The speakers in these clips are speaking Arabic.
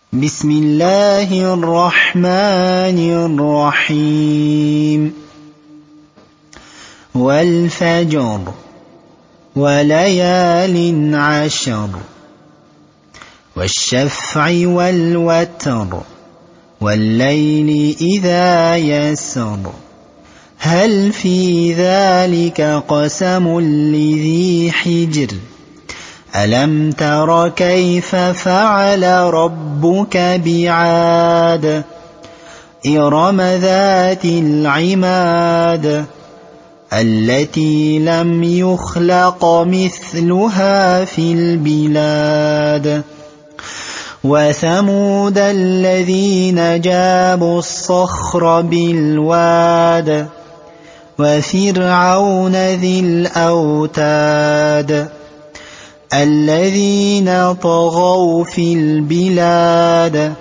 بسم الله الرحمن الرحيم والفجر وليال عشر والشفع والوتر والليل إذا يسر هل في ذلك قسم لذي حجر ألم تر كيف فعل ربك بعاد إرم ذات العماد التي لم يخلق مثلها في البلاد وثمود الذين جابوا الصخر بالواد وفرعون ذي الأوتاد الذين طغوا في البلاد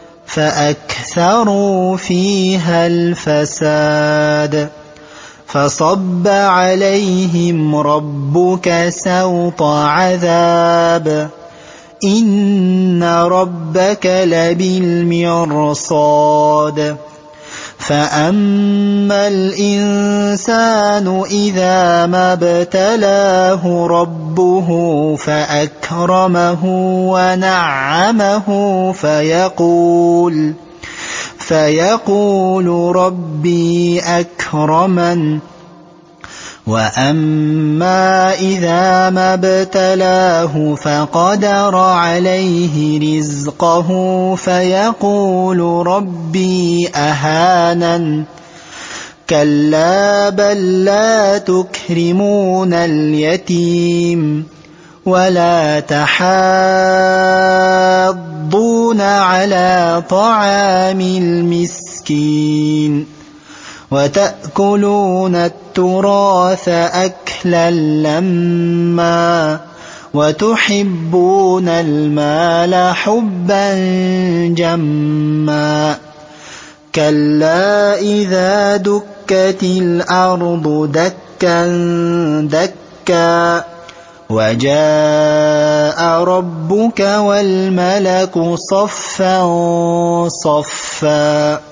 فأكثروا فيها الفساد فصب عليهم ربك سوط عذاب إن ربك لبالمرصاد فأما الإنسان إذا ما ابتلاه ربه فأكرمه ونعمه فيقول ربي أكرمن وأما إذا ما ابتلاه فقدر عليه رزقه فيقول ربي أهانن كلا بل لا تكرمون اليتيم ولا تحاضون على طعام المسكين وتأكلون التراث أكلا لما وتحبون المال حبا جما كلا إذا دكت الأرض دكا دكا وجاء ربك والملك صفا صفا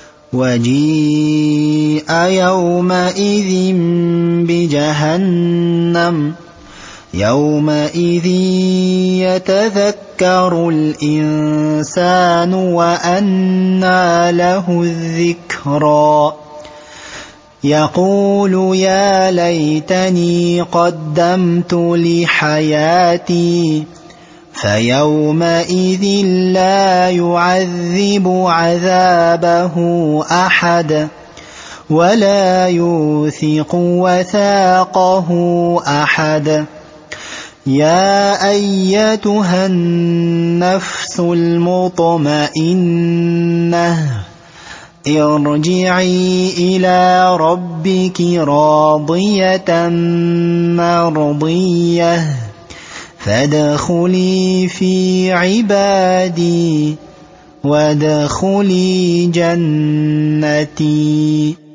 وجيء يومئذ بجهنم يومئذ يتذكر الإنسان وأنى له الذكرى يقول يا ليتني قدمت لحياتي فيومئذ لا يعذب عذابه أحد ولا يوثق وثاقه أحد يا أيتها النفس المطمئنة ارجعي إلى ربك راضية مرضية فادخلي في عبادي وادخلي جنتي.